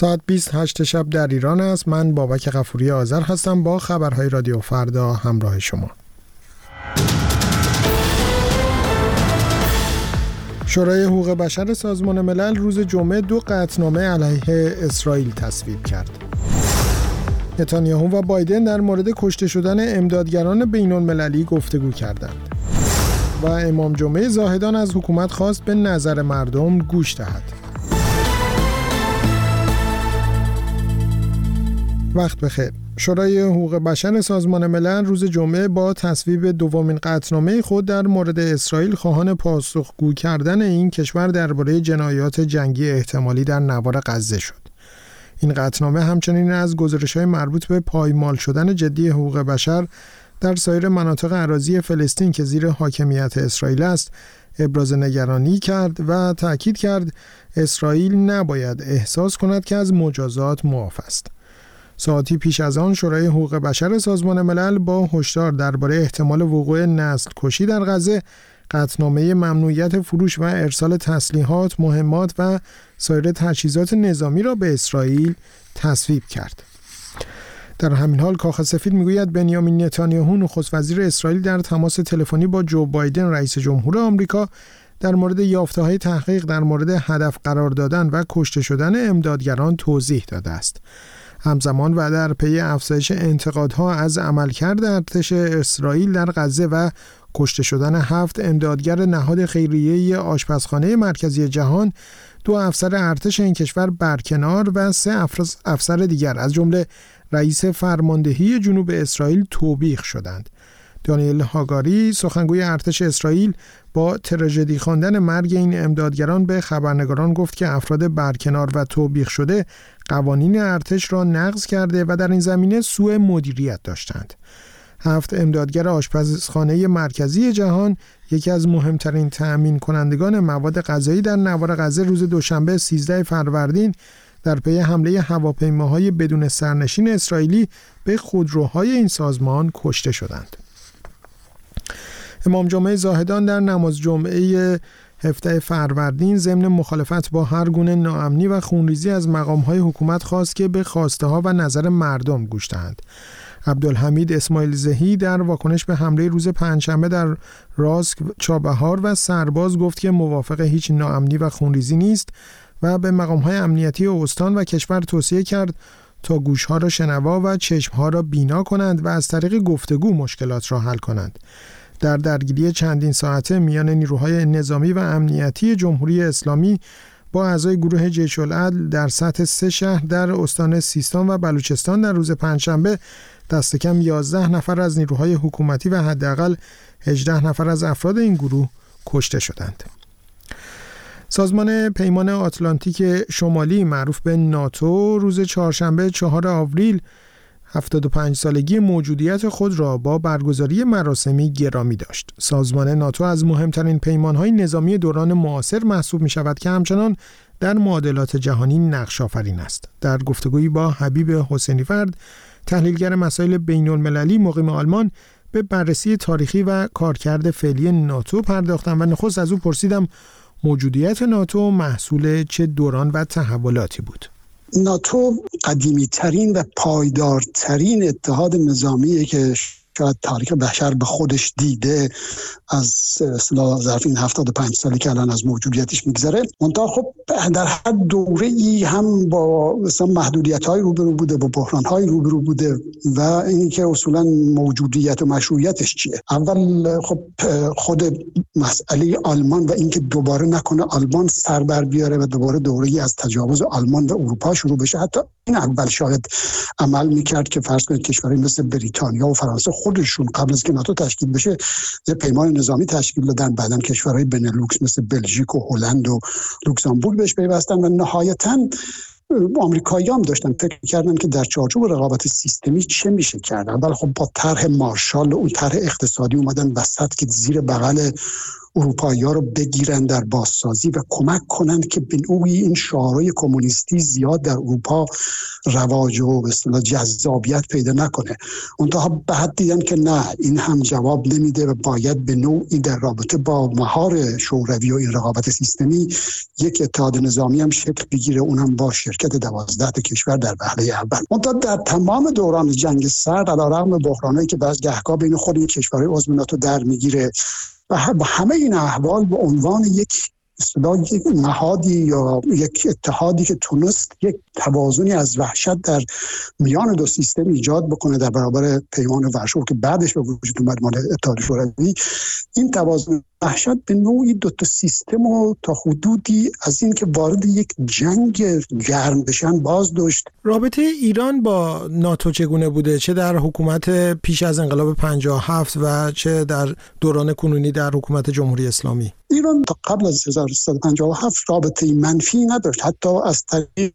ساعت 28 شب در ایران است. من بابک غفوری آذر هستم با خبرهای رادیو فردا همراه شما. شورای حقوق بشر سازمان ملل روز جمعه 2 قطعنامه علیه اسرائیل تصویب کرد. نتانیاهو و بایدن در مورد کشته شدن امدادگران بین‌المللی گفتگو کردند. و امام جمعه زاهدان از حکومت خواست به نظر مردم گوش دهد. وقت بخیر. شورای حقوق بشر سازمان ملل روز جمعه با تصویب دومین قطعنامه خود در مورد اسرائیل خواهان پاسخگو کردن این کشور درباره جنایات جنگی احتمالی در نوار غزه شد. این قطعنامه همچنین از گزارش‌های مربوط به پایمال شدن جدی حقوق بشر در سایر مناطق اراضی فلسطین که زیر حاکمیت اسرائیل است ابراز نگرانی کرد و تأکید کرد اسرائیل نباید احساس کند که از مجازات معاف است. ساعتی پیش از آن شورای حقوق بشر سازمان ملل با هشدار درباره احتمال وقوع نسل کشی در غزه قطعنامه ممنوعیت فروش و ارسال تسلیحات، مهمات و سایر تجهیزات نظامی را به اسرائیل تصویب کرد. در همین حال کاخ سفید میگوید بنیامین نتانیاهو نخست وزیر اسرائیل در تماس تلفنی با جو بایدن رئیس جمهور آمریکا در مورد یافته‌های تحقیق در مورد هدف قرار دادن و کشته شدن امدادگران توضیح داده است. همزمان و در پی افزایش انتقادها از عملکرد ارتش اسرائیل در غزه و کشته شدن 7 امدادگر نهاد خیریه آشپزخانه مرکزی جهان، 2 افسر ارتش این کشور برکنار و 3 افسر دیگر از جمله رئیس فرماندهی جنوب اسرائیل توبیخ شدند. دانیل هاگاری سخنگوی ارتش اسرائیل با تراژدی خواندن مرگ این امدادگران به خبرنگاران گفت که افراد برکنار و توبیخ شده قوانین ارتش را نقض کرده و در این زمینه سوء مدیریت داشتند. 7 امدادگر آشپزخانه مرکزی جهان، یکی از مهمترین تأمین کنندگان مواد غذایی در نوار غزه، روز دوشنبه 13 فروردین در پی حمله هواپیماهای بدون سرنشین اسرائیلی به خودروهای این سازمان کشته شدند. امام جمعه زاهدان در نماز جمعه 17 فروردین ضمن مخالفت با هر گونه ناامنی و خونریزی از مقام‌های حکومت خواست که به خواسته‌ها و نظر مردم گوش دهند. عبدالحمید اسماعیل زهی در واکنش به حمله روز پنجشنبه در راسک، چابهار و سرباز گفت که موافق هیچ ناامنی و خونریزی نیست و به مقام‌های امنیتی استان و کشور توصیه کرد تا گوش‌ها را شنوا و چشم‌ها را بینا کنند و از طریق گفتگو مشکلات را حل کنند. در درگیری چندین ساعته میان نیروهای نظامی و امنیتی جمهوری اسلامی با اعضای گروه جیش العدل در سطح 3 شهر در استان سیستان و بلوچستان در روز پنجشنبه دست کم 11 نفر از نیروهای حکومتی و حداقل 18 نفر از افراد این گروه کشته شدند. سازمان پیمان آتلانتیک شمالی معروف به ناتو روز چهارشنبه 4 آوریل 75 سالگی موجودیت خود را با برگزاری مراسمی گرامی داشت. سازمان ناتو از مهمترین پیمان‌های نظامی دوران معاصر محسوب می‌شود که همچنان در معادلات جهانی نقش آفرین است. در گفتگویی با حبیب حسینی فرد، تحلیلگر مسائل بین‌المللی مقیم آلمان، به بررسی تاریخی و کارکرد فعلی ناتو پرداختم و نخست از او پرسیدم موجودیت ناتو محصول چه دوران و تحولاتی بود. ناتو قدیمی ترین و پایدارترین اتحاد نظامیه که شاید تاریخ بشر به خودش دیده از اصطلاح ظرف این 75 سالی که الان از موجودیتش میگذره. منتها خب در هر دوره‌ای هم با مثلا محدودیت‌های روبرو بوده، با بحران‌های روبرو بوده و اینکه اصولا موجودیت و مشروعیتش چیه. اول خب خود مسئله آلمان و اینکه دوباره نکنه آلمان سر بر بیاره و دوباره دوره‌ای از تجاوز آلمان و اروپا شروع بشه. حتی این اول شاید عمل میکرد که فرض کنید کشورهای مثل بریتانیا و فرانسه خودشون قبل از که ناتو تشکیل بشه یه پیمان نظامی تشکیل دادن، بعدن کشورهای بنلوکس مثل بلژیک و هلند و لوکزامبورگ بهش پیوستن و نهایتاً آمریکایی‌ها هم داشتن فکر می‌کردن که در چارچوب رقابت سیستمی چه میشه کرد. ولی خب با طرح مارشال و اون طرح اقتصادی اومدن وسط که زیر بغل اروپایی‌ها رو بگیرن در بازسازی و کمک کنند که به نوعی این شعارهای کمونیستی زیاد در اروپا رواج و به اصطلاح جذابیت پیدا نکنه. اونها بعد دیدن که نه، این هم جواب نمیده و باید به نوعی در رابطه با مهار شوروی و این رقابت سیستمی یک اتحاد نظامی هم شکل بگیره، اونم با شرکت 12 کشور در وهله اول. اونها در تمام دوران جنگ سرد علیرغم بحرانایی که بعضی گهگاه بین خود این کشورهای عضو ناتو در میگیره و با همه این احوال به عنوان یک نهادی یا یک اتحادی که تونست یک توازنی از وحشت در میان دو سیستم ایجاد بکنه در برابر پیمان ورشو که بعدش به وجود اومد مال اتحاد شوروی، این توازن وحشت به نوعی دو تا سیستم و تا حدودی از این که وارد یک جنگ گرم بشن باز داشت. رابطه ایران با ناتو چگونه بوده، چه در حکومت پیش از انقلاب 57 و چه در دوران کنونی در حکومت جمهوری اسلامی؟ ایران تا قبل از 1357 رابطه منفی نداشت، حتی از طریق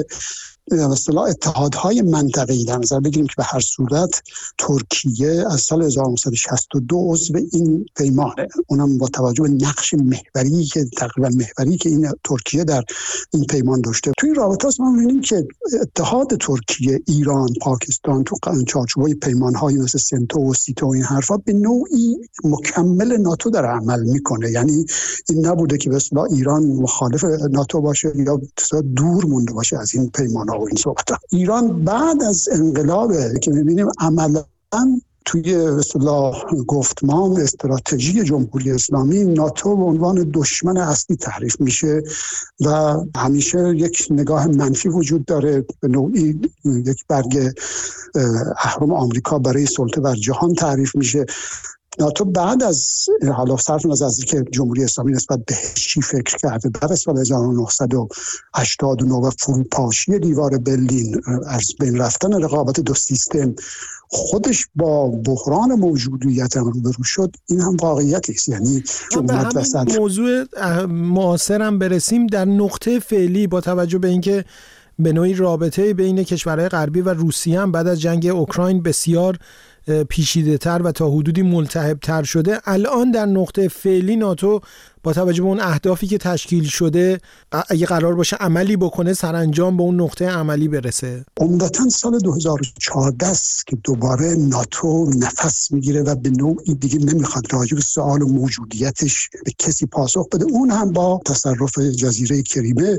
مثلا اتحادهای منطقه‌ای در نظر بگیریم که به هر صورت ترکیه از سال 1962 عضو این پیمانه، اونم با توجه به نقش محوری که تقریبا محوری که این ترکیه در این پیمان داشته. توی این رابطه ما می‌بینیم که اتحاد ترکیه، ایران، پاکستان تو چارچوب‌های پیمان‌های مثل سنتو و سیتو و این حرفا به نوعی مکمل ناتو در عمل میکنه. یعنی این نبوده که به اصطلاح ایران مخالف ناتو باشه یا دور مونده باشه از این پیمان و این صحبت. ایران بعد از انقلاب که می‌بینیم عملاً توی اصطلاح گفتمان استراتژی جمهوری اسلامی ناتو به عنوان دشمن اصلی تعریف میشه و همیشه یک نگاه منفی وجود داره، به نوعی یک برگ اهرم آمریکا برای سلطه بر جهان تعریف میشه. ناتو بعد از حالا صرف نظر از اینکه جمهوری اسلامی نسبت به چی فکر کرده بعد از سال 1989 و فروپاشی دیوار برلین، از بین رفتن رقابت دو سیستم، خودش با بحران موجودیت هم روبرو شد، این هم واقعیتی است. یعنی به همین موضوع معاصر هم برسیم، در نقطه فعلی با توجه به اینکه به نوعی رابطه بین کشورهای غربی و روسیه هم بعد از جنگ اوکراین بسیار پیچیده تر و تا حدودی ملتهب تر شده، الان در نقطه فعلی ناتو با توجه به اون اهدافی که تشکیل شده اگه قرار باشه عملی بکنه سرانجام به اون نقطه عملی برسه؟ عمدتاً سال 2014 است که دوباره ناتو نفس میگیره و به نوعی دیگه نمیخواد راجع به سوال موجودیتش به کسی پاسخ بده، اون هم با تصرف جزیره کریمه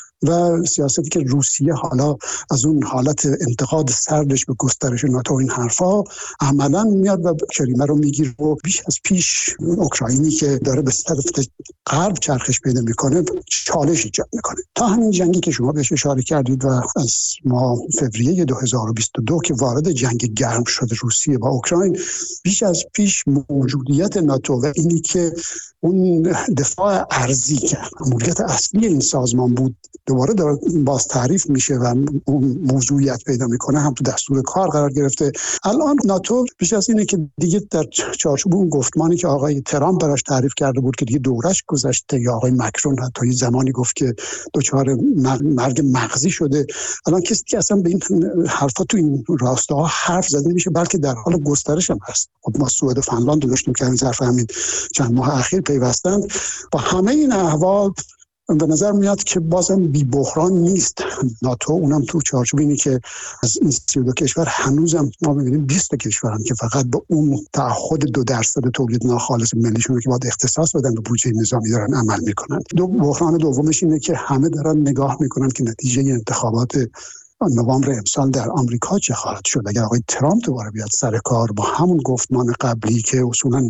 و سیاستی که روسیه حالا از اون حالت انتقاد سردش به گسترش ناتو این حرفا عملا میاد و کریمه رو میگیره و بیش از پیش اوکراینی که داره به طرف غرب چرخش پیدا میکنه چالش ایجاد میکنه. تا همین جنگی که شما بهش اشاره کردید و از ماه فوریه 2022 که وارد جنگ گرم شد روسیه با اوکراین، بیش از پیش موجودیت ناتو و اینی که اون دفاع ارضی که ماموریت اصلی این سازمان بود دوباره باز تعریف میشه و موضوعیت پیدا میکنه، هم تو دستور کار قرار گرفته. الان ناتو بیش از اینه که دیگه در چارچوب اون گفتمانی که آقای ترامپ براش تعریف کرده بود که دیگه دورش گذشته، یا آقای مکرون حتی یه زمانی گفت که دچار مرگ مغزی شده، الان کسی که اصلا به این حرفا تو این راستاها حرف زده نمیشه، بلکه در حال گسترش هم هست. خب ما سوئد و فنلاند داشتیم که همین ظرف همین چند ماه اخیر پیوستند. با همه این احوال به نظر میاد که بازم بی بحران نیست ناتو، اونم تو چارچوب اینی که از این 32 کشور هنوزم ما می‌بینیم 20 کشورن که فقط به اون تعهد 2% تولید ناخالص ملیشون که باید اختصاص بدن به بودجه نظامی دارن عمل میکنن. بحران دومش اینه که همه دارن نگاه میکنن که نتیجه انتخابات نوامبر امسال در آمریکا چه خواهد شد. اگر آقای ترامپ دوباره بیاد سر کار با همون گفتمان قبلی که اصولاً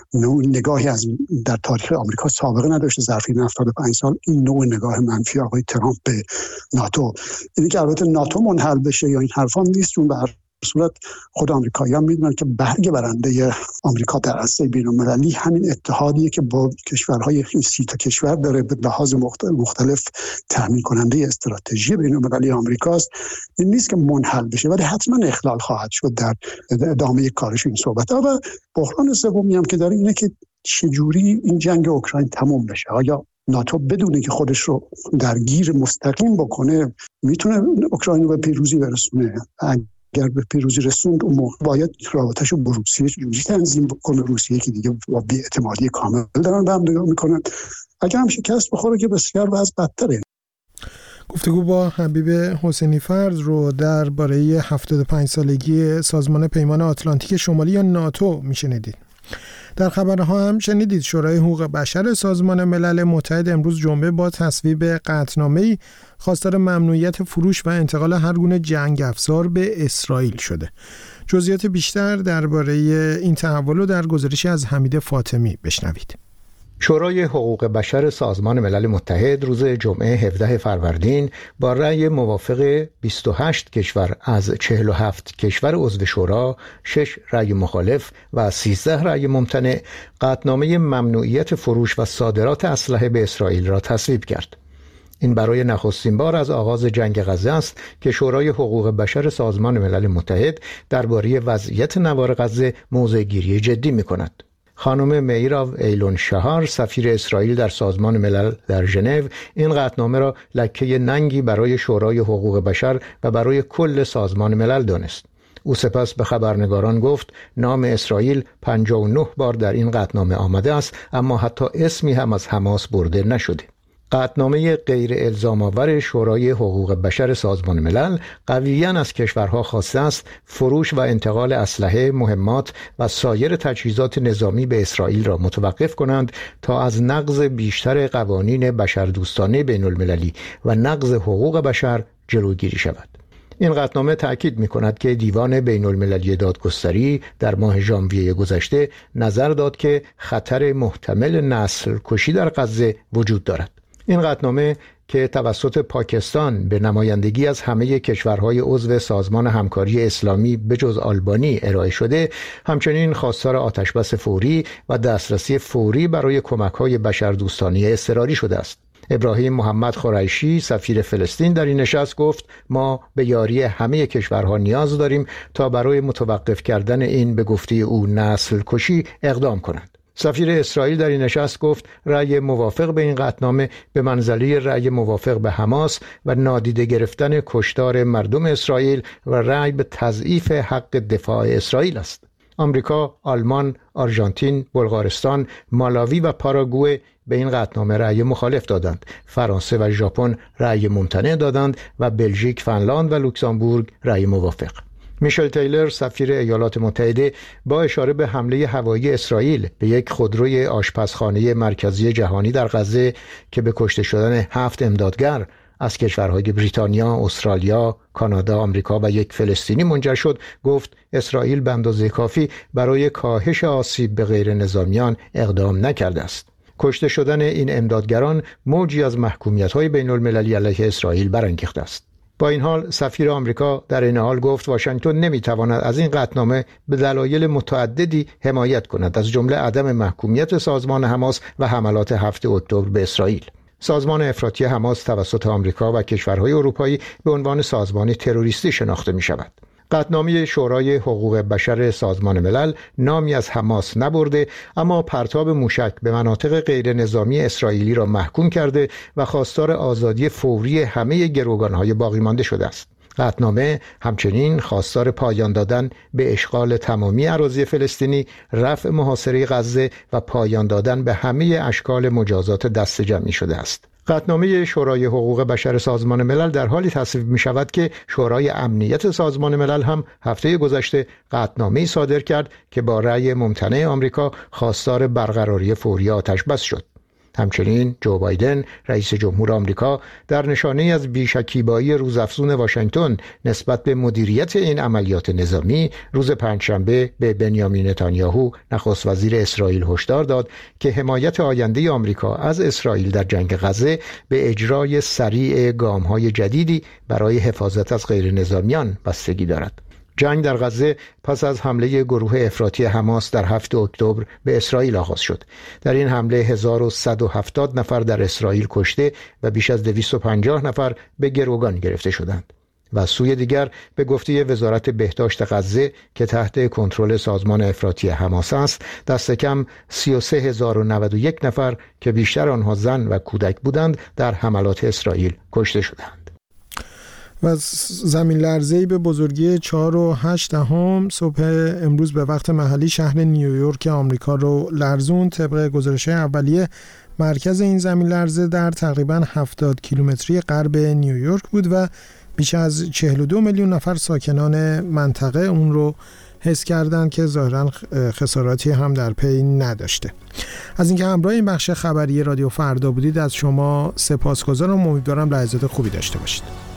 نگاهی از در تاریخ آمریکا سابقه نداشته ظرف این 75 سال، این نوع نگاه منفی آقای ترامپ به ناتو، اینی که البته ناتو منحل بشه یا این حرفا نیست، چون به صورت خود آمریکایی‌ها میدونن که برگ برنده آمریکا در عرصه بین‌المللی همین اتحادیه که با کشورهای این 30 تا کشور داره به لحاظ مختلف تامین کننده استراتژی بین‌المللی آمریکاست. این نیست که منحل بشه، ولی حتما اخلال خواهد شد در ادامه کارش این صحبت‌ها. و بحران سومی هم که داره اینه که چجوری این جنگ اوکراین تموم بشه. آیا ناتو بدونه که خودش رو درگیر مستقیم بکنه میتونه اوکراین رو به پیروزی برسونه؟ اگر به پیروزی رسوند اون موقع باید رابطه‌شو با روسیه جوری تنظیم بکنه، روسیه که دیگه با بی‌اعتمادی کامل دارن به هم نگاه میکنن. اگر هم شکست بخوره که بسیار وضع بدتره. گفتگو با حبیب حسینی فرد رو درباره 75 سالگی سازمان پیمان آتلانتیک شمالی یا ناتو میشنیدید. در خبرها هم شنیدید شورای حقوق بشر سازمان ملل متحد امروز جمعه با تصویب قطعنامه‌ای خواستار ممنوعیت فروش و انتقال هر گونه جنگ افزار به اسرائیل شده. جزئیات بیشتر درباره این تحول رو در گزارشی از حمید فاطمی بشنوید. شورای حقوق بشر سازمان ملل متحد روز جمعه 17 فروردین با رأی موافق 28 کشور از 47 کشور عضو شورا، 6 رأی مخالف و 13 رأی ممتنع قطعنامه ممنوعیت فروش و صادرات اسلحه به اسرائیل را تصویب کرد. این برای نخستین بار از آغاز جنگ غزه است که شورای حقوق بشر سازمان ملل متحد درباره وضعیت نوار غزه موضع‌گیری جدی می‌کند. خانم میراو ایلون شهار سفیر اسرائیل در سازمان ملل در ژنو این قطعنامه را لکه ننگی برای شورای حقوق بشر و برای کل سازمان ملل دانست. او سپس به خبرنگاران گفت نام اسرائیل 59 بار در این قطعنامه آمده است اما حتی اسمی هم از حماس برده نشده. قطعنامه غیر الزام آور شورای حقوق بشر سازمان ملل قویاً از کشورها خواسته است فروش و انتقال اسلحه، مهمات و سایر تجهیزات نظامی به اسرائیل را متوقف کنند تا از نقض بیشتر قوانین بشردوستانه بین المللی و نقض حقوق بشر جلوگیری شود. این قطعنامه تأکید می‌کند که دیوان بین المللی دادگستری در ماه ژانویه گذشته نظر داد که خطر محتمل نسل کشی در غزه وجود دارد. این قطعنامه که توسط پاکستان به نمایندگی از همه کشورهای عضو سازمان همکاری اسلامی بجز آلبانی ارائه شده، همچنین خواستار آتشبس فوری و دسترسی فوری برای کمک‌های بشردوستانه اضطراری شده است. ابراهیم محمد قریشی سفیر فلسطین در این نشست گفت ما به یاری همه کشورها نیاز داریم تا برای متوقف کردن این به گفته او نسل کشی اقدام کنند. سفیر اسرائیل در این نشست گفت رأی موافق به این قطعنامه به منزله رأی موافق به حماس و نادیده گرفتن کشتار مردم اسرائیل و رأی به تضعیف حق دفاع اسرائیل است. آمریکا، آلمان، آرژانتین، بلغارستان، مالاوی و پاراگوئه به این قطعنامه رأی مخالف دادند. فرانسه و ژاپن رأی ممتنع دادند و بلژیک، فنلاند و لوکزامبورگ رأی موافق. میشل تیلر سفیر ایالات متحده با اشاره به حمله هوایی اسرائیل به یک خودروی آشپزخانه مرکزی جهانی در غزه که به کشته شدن 7 امدادگر از کشورهای بریتانیا، استرالیا، کانادا، آمریکا و یک فلسطینی منجر شد، گفت اسرائیل به اندازه کافی برای کاهش آسیب به غیر نظامیان اقدام نکرده است. کشته شدن این امدادگران موجی از محکومیت‌های بین‌المللی علیه اسرائیل برانگیخته است. با این حال سفیر آمریکا در این حال گفت واشنگتن نمیتواند از این قطعنامه به دلایل متعددی حمایت کند، از جمله عدم محکومیت سازمان حماس و حملات 7 اکتبر به اسرائیل. سازمان افراطی حماس توسط آمریکا و کشورهای اروپایی به عنوان سازمان تروریستی شناخته می شود. قطعنامه شورای حقوق بشر سازمان ملل نامی از حماس نبرده اما پرتاب موشک به مناطق غیر نظامی اسرائیلی را محکوم کرده و خواستار آزادی فوری همه گروگانهای باقی مانده شده است. قطعنامه همچنین خواستار پایان دادن به اشغال تمامی اراضی فلسطینی، رفع محاصره غزه و پایان دادن به همه اشکال مجازات دست جمعی شده است. قطعنامه شورای حقوق بشر سازمان ملل در حالی تصویب می شود که شورای امنیت سازمان ملل هم هفته گذشته قطعنامه‌ای صادر کرد که با رأی ممتنع آمریکا خواستار برقراری فوری آتشبس شد. همچنین جو بایدن رئیس جمهور آمریکا در نشانه از بی‌شکیبایی روزافزون واشنگتن نسبت به مدیریت این عملیات نظامی روز پنجشنبه به بنیامین نتانیاهو نخست وزیر اسرائیل هشدار داد که حمایت آینده آمریکا از اسرائیل در جنگ غزه به اجرای سریع گام‌های جدیدی برای حفاظت از غیر نظامیان بستگی دارد. جنگ در غزه پس از حمله گروه افراطی حماس در 7 اکتبر به اسرائیل آغاز شد. در این حمله 1170 نفر در اسرائیل کشته و بیش از 250 نفر به گروگان گرفته شدند. و از سوی دیگر به گفته وزارت بهداشت غزه که تحت کنترل سازمان افراطی حماس است، دست کم 33091 نفر که بیشتر آنها زن و کودک بودند در حملات اسرائیل کشته شدند. و زمین لرزه‌ای به بزرگی 4.8 صبح امروز به وقت محلی شهر نیویورک آمریکا رو لرزون. طبق گزارش‌های اولیه مرکز این زمین لرزه در تقریباً 70 کیلومتری غرب نیویورک بود و بیش از 42 میلیون نفر ساکنان منطقه اون رو حس کردند که ظاهراً خساراتی هم در پی نداشته. از اینکه همراه این بخش خبری رادیو فردا بودید از شما سپاسگزارم. امیدوارم لحظات خوبی داشته باشید.